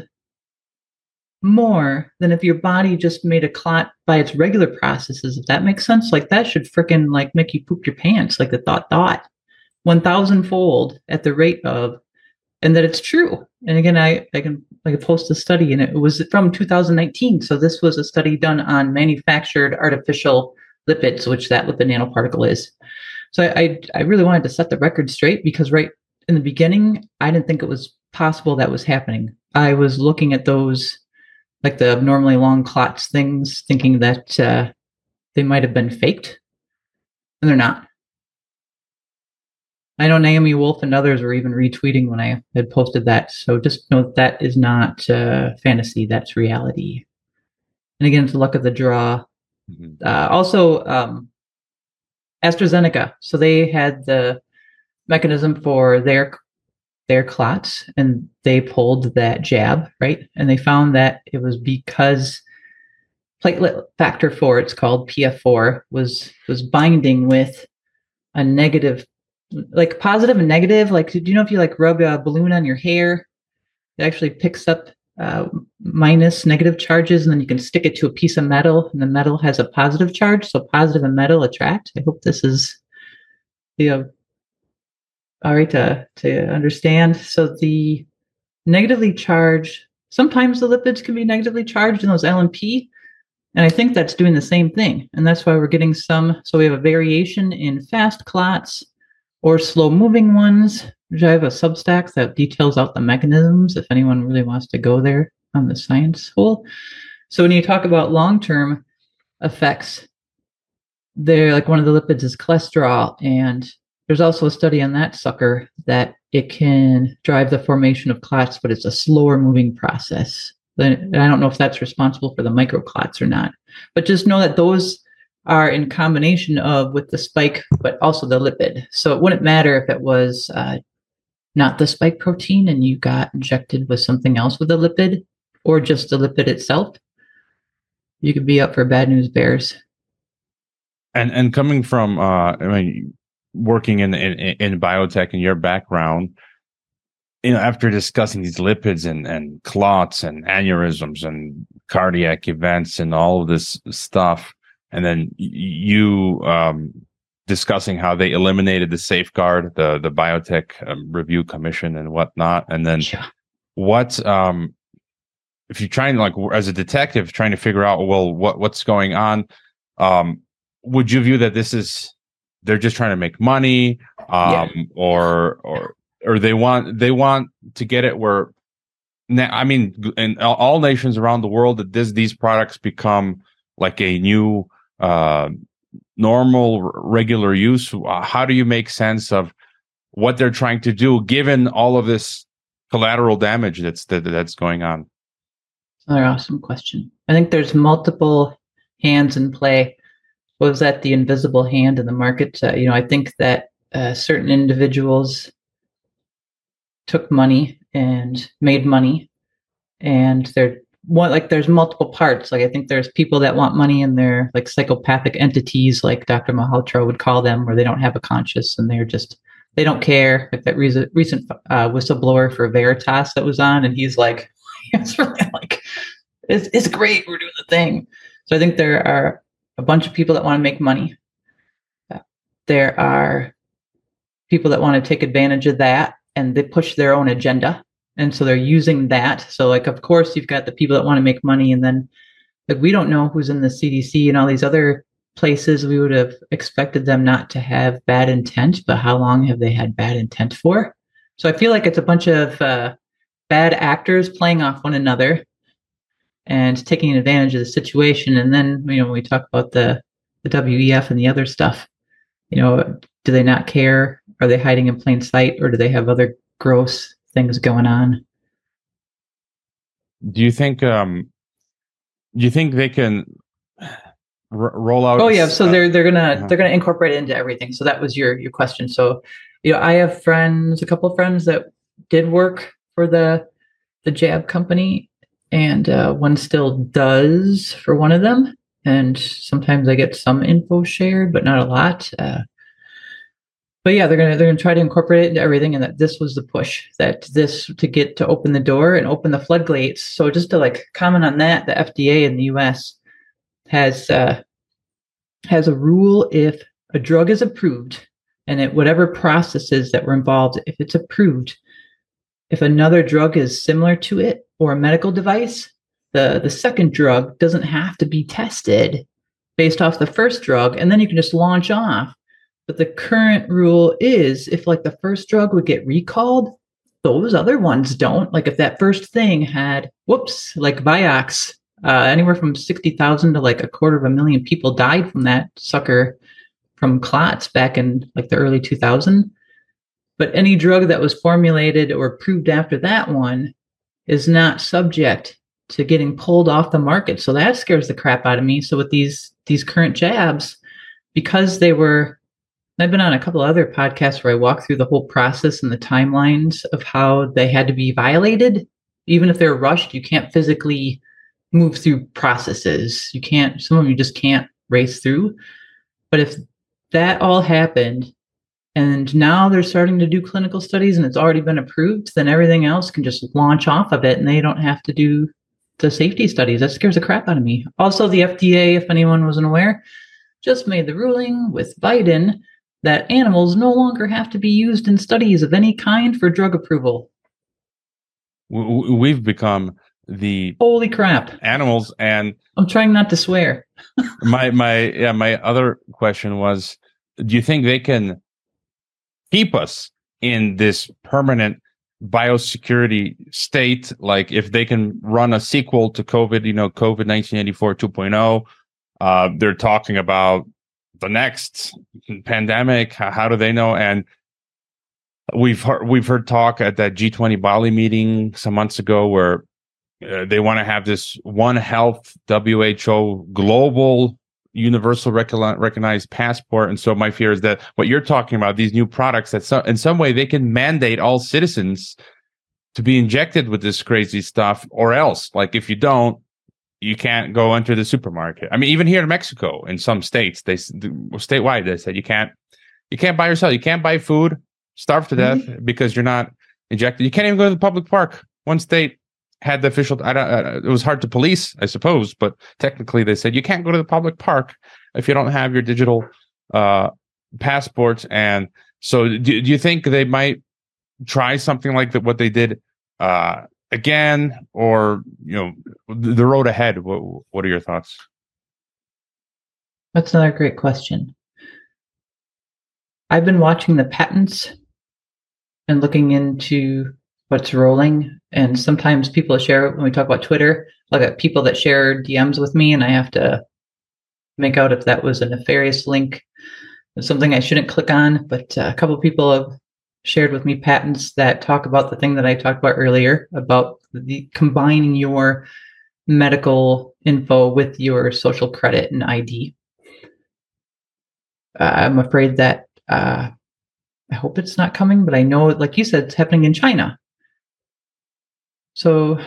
more than if your body just made a clot by its regular processes, if that makes sense. Like, that should frickin' like make you poop your pants, like the thought thought. one thousand fold at the rate of, and that it's true. And again, I, I can I can post a study, and it was from two thousand nineteen. So this was a study done on manufactured artificial lipids, which that lipid nanoparticle is. So I, I, I really wanted to set the record straight, because right in the beginning, I didn't think it was possible that was happening. I was looking at those, like the abnormally long clots things, thinking that uh, they might have been faked, and they're not. I know Naomi Wolf and others were even retweeting when I had posted that. So just know that, that is not uh, fantasy, that's reality. And again, it's the luck of the draw. Mm-hmm. Uh, also, um, AstraZeneca. So they had the mechanism for their their clots, and they pulled that jab, right? And they found that it was because platelet factor four, it's called P F four, was was binding with a negative, like positive and negative. Like, do you know if you like rub a balloon on your hair, it actually picks up uh, minus negative charges, and then you can stick it to a piece of metal, and the metal has a positive charge. So positive and metal attract. I hope this is the uh, all right to to understand. So the negatively charged, sometimes the lipids can be negatively charged in those L N P, and I think that's doing the same thing, and that's why we're getting some. So we have a variation in fast clots or slow moving ones, which I have a Substack that details out the mechanisms if anyone really wants to go there on the science hole. So when you talk about long-term effects, they're like, one of the lipids is cholesterol, and there's also a study on that sucker that it can drive the formation of clots, but it's a slower moving process. And I don't know if that's responsible for the microclots or not, but just know that those are in combination of with the spike, but also the lipid. So it wouldn't matter if it was uh, not the spike protein and you got injected with something else with a lipid, or just the lipid itself. You could be up for bad news bears. And and coming from, uh, I mean, working in, in in biotech and your background, you know, after discussing these lipids and and clots and aneurysms and cardiac events and all of this stuff, and then you um, discussing how they eliminated the safeguard, the the biotech um, review commission and whatnot, and then Yeah. what um, if you're trying, like, as a detective, trying to figure out, well, what what's going on, um, would you view that this is they're just trying to make money, um, yeah. or or or they want they want to get it where, I mean, in all nations around the world, that this these products become like a new uh, normal regular use? How do you make sense of what they're trying to do, given all of this collateral damage that's that, that's going on? Another awesome question. I think there's multiple hands in play. What was that? The invisible hand in the market. Uh, you know, I think that uh, certain individuals took money and made money, and they're one like there's multiple parts. Like I think there's people that want money and they're like psychopathic entities, like Doctor Malhotra would call them, where they don't have a conscience and they're just they don't care. Like that recent recent uh, whistleblower for Veritas that was on, and he's like, it's really like it's it's great. We're doing the thing. So I think there are a bunch of people that want to make money. There are people that want to take advantage of that, and they push their own agenda. And so they're using that. So like, of course, you've got the people that want to make money, and then like we don't know who's in the C D C and all these other places. We would have expected them not to have bad intent, but how long have they had bad intent for? So I feel like it's a bunch of uh, bad actors playing off one another and taking advantage of the situation. And then, you know, when we talk about the, the W E F and the other stuff, you know, do they not care? Are they hiding in plain sight, or do they have other gross things going on? Do you think, um, do you think they can r- roll out? Oh yeah. So uh, they're, they're going to, uh-huh. they're going to incorporate it into everything. So that was your, your question. So, you know, I have friends, a couple of friends that did work for the, the jab company, and uh, one still does for one of them. And sometimes I get some info shared, but not a lot. Uh, but yeah, they're gonna they're gonna try to incorporate it into everything, and that this was the push, that this to get to open the door and open the floodgates. So just to like comment on that, the F D A in the U S has uh, has a rule: if a drug is approved, and it whatever processes that were involved, if it's approved, if another drug is similar to it or a medical device, the, the second drug doesn't have to be tested based off the first drug, and then you can just launch off. But the current rule is if like the first drug would get recalled, those other ones don't. Like if that first thing had, whoops, like Vioxx, uh, anywhere from sixty thousand to like a quarter of a million people died from that sucker from clots back in like the early two thousands. But any drug that was formulated or approved after that one is not subject to getting pulled off the market. So that scares the crap out of me. So with these these current jabs, because they were, I've been on a couple other podcasts where I walk through the whole process and the timelines of how they had to be violated. Even if they're rushed, you can't physically move through processes. You can't, some of them you just can't race through. But if that all happened, and now they're starting to do clinical studies and it's already been approved, then everything else can just launch off of it and they don't have to do the safety studies. That scares the crap out of me. Also, the F D A, if anyone wasn't aware, just made the ruling with Biden that animals no longer have to be used in studies of any kind for drug approval. We've become the holy crap animals, and I'm trying not to swear. my my yeah my other question was, do you think they can keep us in this permanent biosecurity state? Like if they can run a sequel to COVID, you know, COVID nineteen eighty-four two point oh, uh, they're talking about the next pandemic. How do they know? And we've heard, we've heard talk at that G twenty Bali meeting some months ago where uh, they want to have this One Health W H O global universal rec- recognized passport. And so my fear is that what you're talking about, these new products, that so, in some way they can mandate all citizens to be injected with this crazy stuff, or else, like if you don't, you can't go enter the supermarket. I mean, even here in Mexico, in some states, they statewide they said you can't, you can't buy yourself, you can't buy food, starve to death mm-hmm. because you're not injected. You can't even go to the public park. One state had the official. I don't, uh, it was hard to police, I suppose, but technically they said you can't go to the public park if you don't have your digital uh, passport. And so, do, do you think they might try something like that? What they did uh, again, or you know, the road ahead? What What are your thoughts? That's another great question. I've been watching the patents and looking into what's rolling. And sometimes people share, when we talk about Twitter, I got people that share D Ms with me, and I have to make out if that was a nefarious link, something I shouldn't click on. But uh, a couple of people have shared with me patents that talk about the thing that I talked about earlier about the combining your medical info with your social credit and I D. Uh, I'm afraid that uh, I hope it's not coming, but I know, like you said, it's happening in China. So,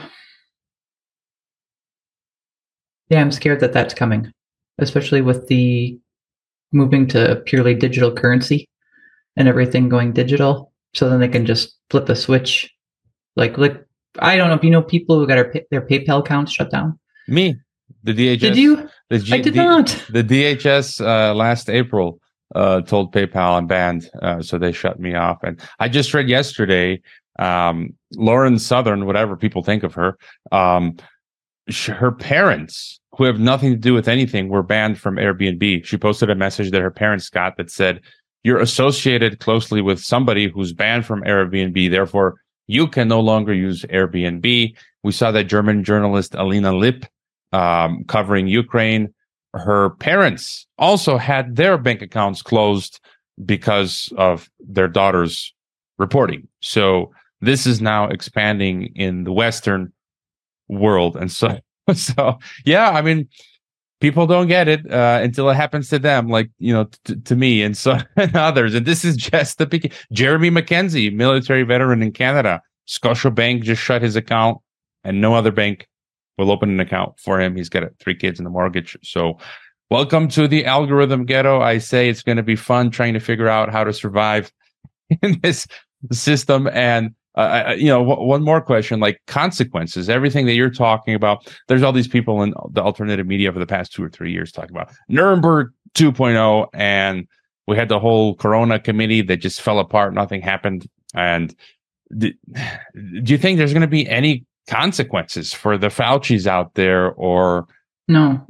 yeah, I'm scared that that's coming, especially with the moving to purely digital currency and everything going digital. So then they can just flip a switch. Like, like I don't know if you know people who got their, their PayPal accounts shut down. Me, the D H S. Did you? The G, I did the, not. The D H S uh, last April uh, told PayPal I'm banned, uh, so they shut me off. And I just read yesterday, um, Lauren Southern, whatever people think of her, um, sh- her parents, who have nothing to do with anything, were banned from Airbnb. She posted a message that her parents got that said, "You're associated closely with somebody who's banned from Airbnb. Therefore, you can no longer use Airbnb." We saw that German journalist Alina Lipp um, covering Ukraine. Her parents also had their bank accounts closed because of their daughter's reporting. So this is now expanding in the Western world. And so, so yeah, I mean, people don't get it uh, until it happens to them, like, you know, t- to me and so and others. And this is just the beginning. Jeremy McKenzie, military veteran in Canada, Scotiabank just shut his account, and no other bank will open an account for him. He's got three kids and a mortgage. So welcome to the algorithm ghetto. I say it's going to be fun trying to figure out how to survive in this system. And Uh, you know, w- one more question, like consequences, everything that you're talking about. There's all these people in the alternative media for the past two or three years talking about Nuremberg two point oh, and we had the whole Corona committee that just fell apart. Nothing happened. And th- do you think there's going to be any consequences for the Faucis out there, or No.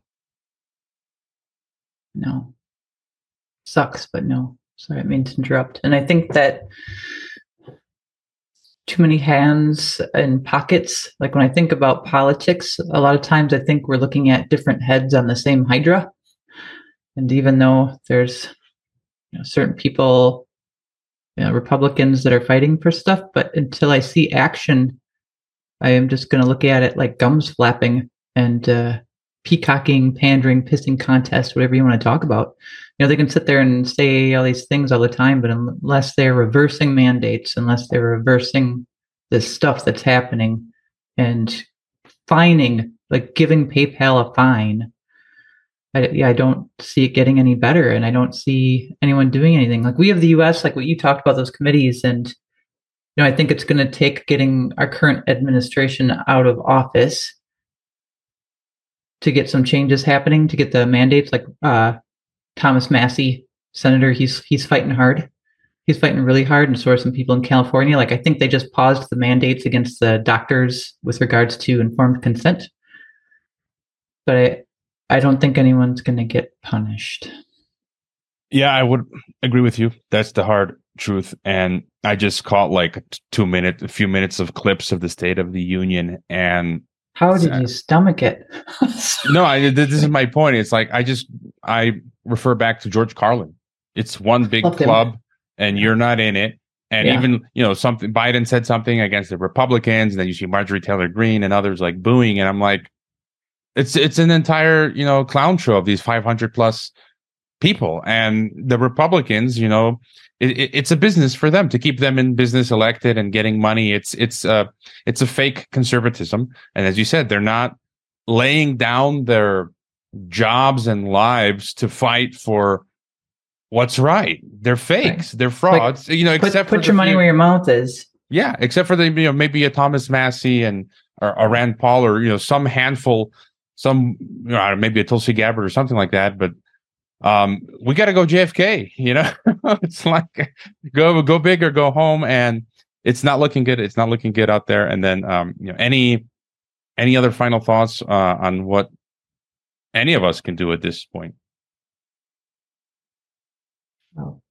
No. Sucks, but no. Sorry, I mean to interrupt. And I think that too many hands in pockets. Like when I think about politics, a lot of times I think we're looking at different heads on the same hydra. And even though there's, you know, certain people, you know, Republicans that are fighting for stuff, but until I see action, I am just going to look at it like gums flapping and uh, peacocking, pandering, pissing contest, whatever you want to talk about. You know, they can sit there and say all these things all the time, but unless they're reversing mandates, unless they're reversing this stuff that's happening and fining, like giving PayPal a fine, I, yeah, I don't see it getting any better, and I don't see anyone doing anything. Like we have the U S, like what you talked about, those committees, and you know, I think it's going to take getting our current administration out of office to get some changes happening, to get the mandates, like uh, Thomas Massie, Senator, he's he's fighting hard. He's fighting really hard, and so are some people in California. Like I think they just paused the mandates against the doctors with regards to informed consent. But I, I don't think anyone's going to get punished. Yeah, I would agree with you. That's the hard truth. And I just caught like a two minute, a few minutes of clips of the State of the Union, and how did you stomach it? No, I, this is my point. It's like I just I refer back to George Carlin. It's one big Love club, him. and you're not in it. And Yeah. even, you know, something Biden said something against the Republicans, and then you see Marjorie Taylor Greene and others like booing, and I'm like, it's it's an entire, you know, clown show of these five hundred plus people, and the Republicans, you know, it, it, it's a business for them to keep them in business, elected and getting money. It's it's uh it's a fake conservatism, and as you said, they're not laying down their jobs and lives to fight for what's right. They're fakes. Right. They're frauds. Like, you know, put, except put for your money few, where your mouth is. Yeah, except for the, you know, maybe a Thomas Massie and or, or Rand Paul, or, you know, some handful, some, you know, maybe a Tulsi Gabbard or something like that. But um, we got to go J F K. You know, it's like go go big or go home. And it's not looking good. It's not looking good out there. And then, um, you know, any any other final thoughts uh, on what any of us can do at this point? Oh.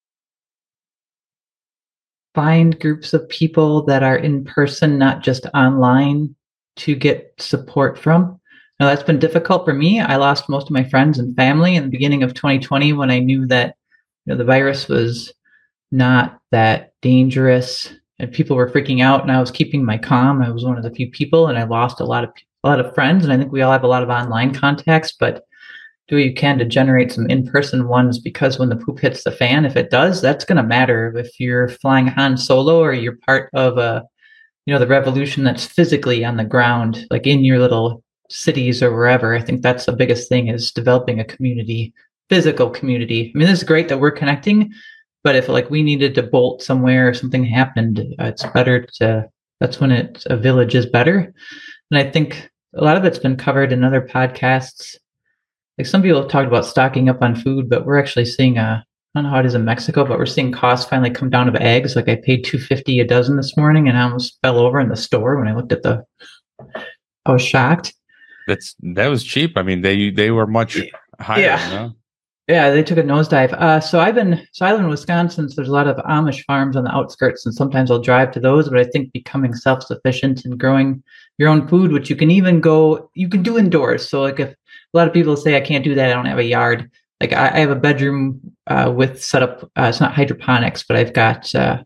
Find groups of people that are in person, not just online, to get support from. Now, that's been difficult for me. I lost most of my friends and family in the beginning of twenty twenty when I knew that, you know, the virus was not that dangerous and people were freaking out, and I was keeping my calm. I was one of the few people, and I lost a lot of a lot of friends. And I think we all have a lot of online contacts, but do what you can to generate some in-person ones, because when the poop hits the fan, if it does, that's going to matter. If you're flying Han Solo or you're part of a, you know, the revolution that's physically on the ground, like in your little cities or wherever, I think that's the biggest thing, is developing a community, physical community. I mean, this is great that we're connecting, but if like we needed to bolt somewhere or something happened, uh, it's better to, that's when it, a village is better. And I think a lot of it's been covered in other podcasts. Like some people have talked about stocking up on food, but we're actually seeing a, I don't know how it is in Mexico, but we're seeing costs finally come down of eggs. Like I paid two fifty a dozen this morning, and I almost fell over in the store when I looked at the, I was shocked. That's, that was cheap. I mean, they, they were much higher. Yeah. You know? Yeah, they took a nosedive. Uh, so I've been, so I live in Wisconsin, so there's a lot of Amish farms on the outskirts, and sometimes I'll drive to those, but I think becoming self-sufficient and growing your own food, which you can even go, you can do indoors. So like if a lot of people say, I can't do that, I don't have a yard. Like I, I have a bedroom uh, with set up, uh, it's not hydroponics, but I've got uh,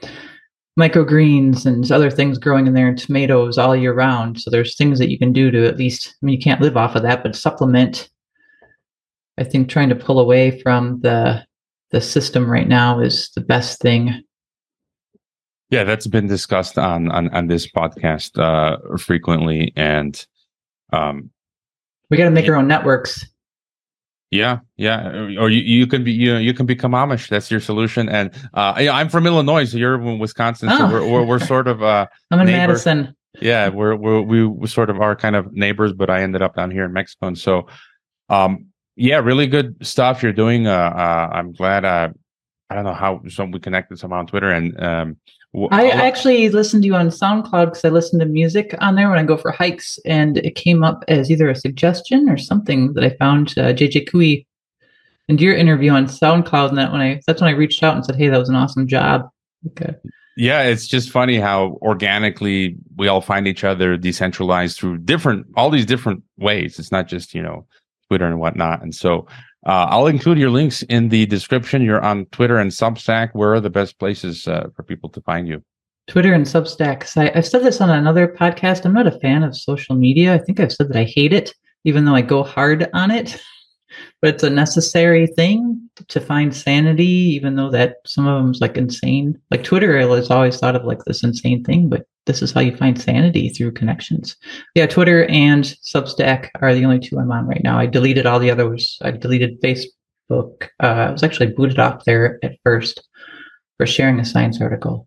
microgreens and other things growing in there, and tomatoes all year round. So there's things that you can do to at least, I mean, you can't live off of that, but supplement. I think trying to pull away from the the system right now is the best thing. Yeah, that's been discussed on on, on this podcast uh, frequently, and um, we got to make yeah. our own networks. Yeah, yeah, or you, you can be you know, you can become Amish. That's your solution. And uh, I'm from Illinois, so you're in Wisconsin. So oh. we're, we're we're sort of uh, I'm in neighbor. Madison. Yeah, we're we're we, we sort of are kind of neighbors, but I ended up down here in Mexico, and so. Um, Yeah, really good stuff you're doing. Uh, uh, I'm glad. Uh, I don't know how some we connected somehow on Twitter, and um, w- I actually listened to you on SoundCloud because I listen to music on there when I go for hikes, and it came up as either a suggestion or something that I found uh, J J Cooey and your interview on SoundCloud, and that when I that's when I reached out and said, "Hey, that was an awesome job." Okay. Yeah, it's just funny how organically we all find each other decentralized through different all these different ways. It's not just you know. Twitter and whatnot. And so uh, I'll include your links in the description. You're on Twitter and Substack. Where are the best places uh, for people to find you? Twitter and Substack. So I, I've said this on another podcast. I'm not a fan of social media. I think I've said that I hate it, even though I go hard on it. But it's a necessary thing to find sanity, even though that some of them's like insane. Like Twitter is always thought of like this insane thing, but this is how you find sanity, through connections. Yeah, Twitter and Substack are the only two I'm on right now. I deleted all the others. I deleted Facebook. Uh, I was actually booted off there at first for sharing a science article.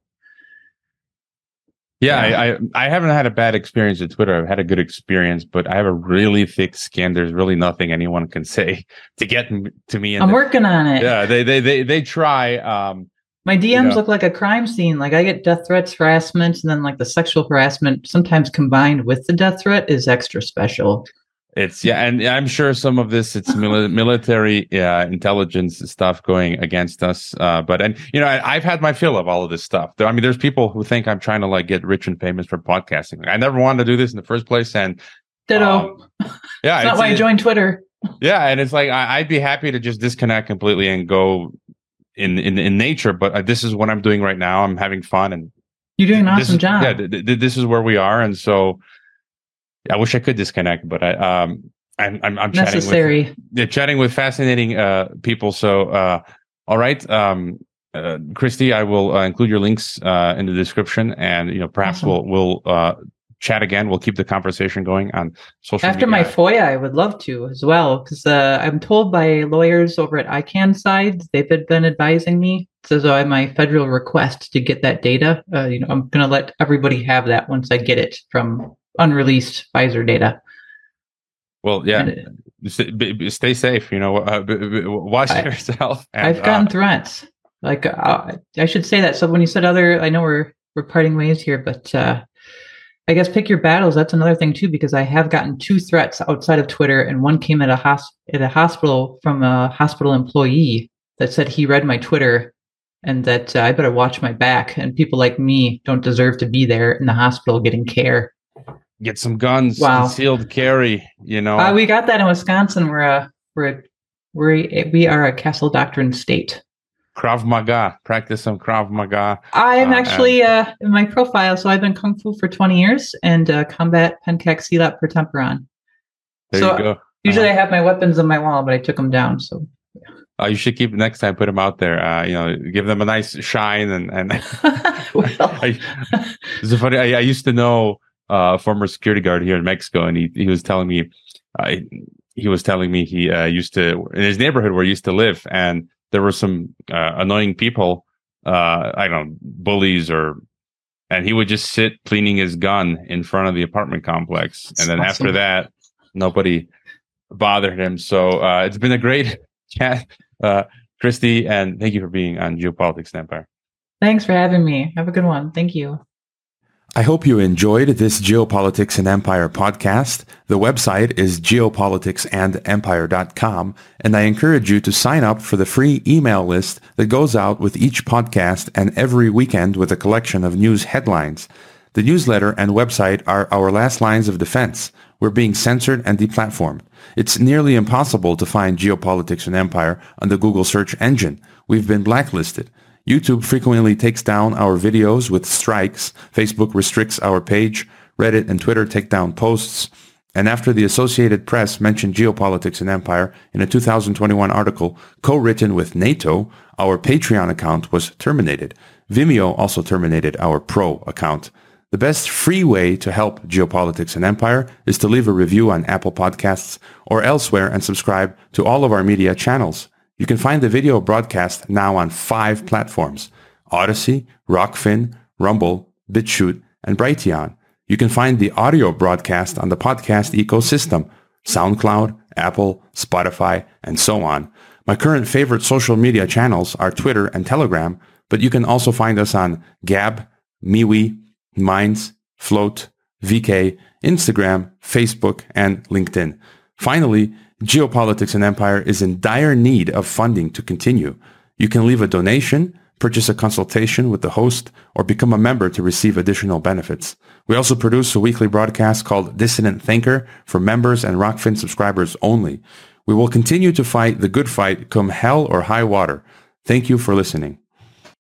Yeah, yeah. I, I I haven't had a bad experience with Twitter. I've had a good experience, but I have a really thick skin. There's really nothing anyone can say to get to me. I'm the, working on it. Yeah, they they they they try. Um, My D Ms you know. look like a crime scene. Like I get death threats, harassment, and then like the sexual harassment, sometimes combined with the death threat, is extra special. It's yeah, and I'm sure some of this it's mil- military uh, intelligence stuff going against us. Uh, but and you know, I, I've had my fill of all of this stuff. I mean, there's people who think I'm trying to like get rich and famous for podcasting. I never wanted to do this in the first place, and ditto. Um, yeah, it's not it's, why I joined Twitter. Yeah, and it's like I, I'd be happy to just disconnect completely and go in in in nature. But uh, this is what I'm doing right now. I'm having fun, and you're doing an awesome is, job. Yeah, th- th- this is where we are, and so. I wish I could disconnect, but I um I'm I'm, I'm necessary. chatting with yeah, chatting with fascinating uh people. So uh all right, um uh, Christy, I will uh, include your links uh in the description, and you know perhaps awesome. we'll we'll uh chat again. We'll keep the conversation going on social after media. my F O I A. I would love to as well, because uh, I'm told by lawyers over at I CAN side, they've been advising me. So, so I have my federal request to get that data. Uh, you know, I'm going to let everybody have that once I get it from unreleased Pfizer data. Well, yeah, it, stay safe. You know, uh, watch I, yourself. And, I've gotten uh, threats. Like uh, I should say that. So when you said other, I know we're we're parting ways here, but uh, I guess pick your battles. That's another thing too, because I have gotten two threats outside of Twitter, and one came at a hos- at a hospital from a hospital employee that said he read my Twitter and that uh, I better watch my back. And people like me don't deserve to be there in the hospital getting care. Get some guns, wow. Concealed carry. You know, uh, we got that in Wisconsin. We're a we're we we are a Castle Doctrine state. Krav Maga, practice some Krav Maga. I'm uh, actually and- uh, in my profile, so I've been Kung Fu for twenty years and uh, combat Pencak Silat per Temperon. There so you go. Usually uh-huh. I have my weapons on my wall, but I took them down. So uh, you should keep next time. Put them out there. Uh, you know, give them a nice shine and and. I, it's funny. I, I used to know uh, a former security guard here in Mexico, and he he was telling me, uh, he was telling me he uh, used to in his neighborhood where he used to live, and there were some uh, annoying people, uh, I don't know, bullies or, and he would just sit cleaning his gun in front of the apartment complex. That's and then awesome. After that, nobody bothered him. So uh, it's been a great chat, uh, Christy, and thank you for being on Geopolitics and Empire. Thanks for having me. Have a good one. Thank you. I hope you enjoyed this Geopolitics and Empire podcast. The website is geopolitics and empire dot com, and I encourage you to sign up for the free email list that goes out with each podcast and every weekend with a collection of news headlines. The newsletter and website are our last lines of defense. We're being censored and deplatformed. It's nearly impossible to find Geopolitics and Empire on the Google search engine. We've been blacklisted. YouTube frequently takes down our videos with strikes. Facebook restricts our page. Reddit and Twitter take down posts. And after the Associated Press mentioned Geopolitics and Empire in a two thousand twenty-one article co-written with NATO, our Patreon account was terminated. Vimeo also terminated our Pro account. The best free way to help Geopolitics and Empire is to leave a review on Apple Podcasts or elsewhere and subscribe to all of our media channels. You can find the video broadcast now on five platforms: Odyssey, Rockfin, Rumble, BitChute, and Brighteon. You can find the audio broadcast on the podcast ecosystem: SoundCloud, Apple, Spotify, and so on. My current favorite social media channels are Twitter and Telegram, but you can also find us on Gab, MeWe, Minds, Float, V K, Instagram, Facebook, and LinkedIn. Finally, Geopolitics and Empire is in dire need of funding to continue. You can leave a donation, purchase a consultation with the host, or become a member to receive additional benefits. We also produce a weekly broadcast called Dissident Thinker for members and Rockfin subscribers only. We will continue to fight the good fight come hell or high water. Thank you for listening.